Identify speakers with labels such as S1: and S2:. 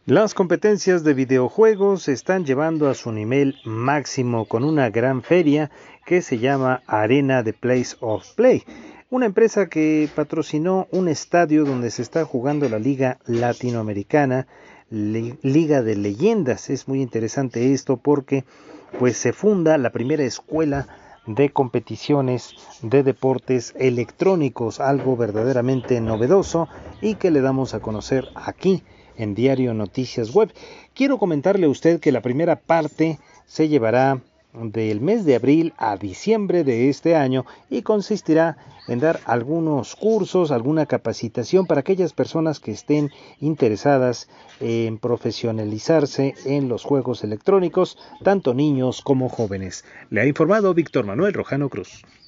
S1: Las competencias de videojuegos se están llevando a su nivel máximo con una gran feria que se llama Arena The Place of Play, una empresa que patrocinó un estadio donde se está jugando la Liga Latinoamericana, Liga de Leyendas. Es muy interesante esto porque pues se funda la primera escuela de competiciones de deportes electrónicos, algo verdaderamente novedoso y que le damos a conocer aquí en Diario Noticias Web. Quiero comentarle a usted que la primera parte se llevará del mes de abril a diciembre de este año y consistirá en dar algunos cursos, alguna capacitación para aquellas personas que estén interesadas en profesionalizarse en los juegos electrónicos, tanto niños como jóvenes. Le ha informado Víctor Manuel Rojano Cruz.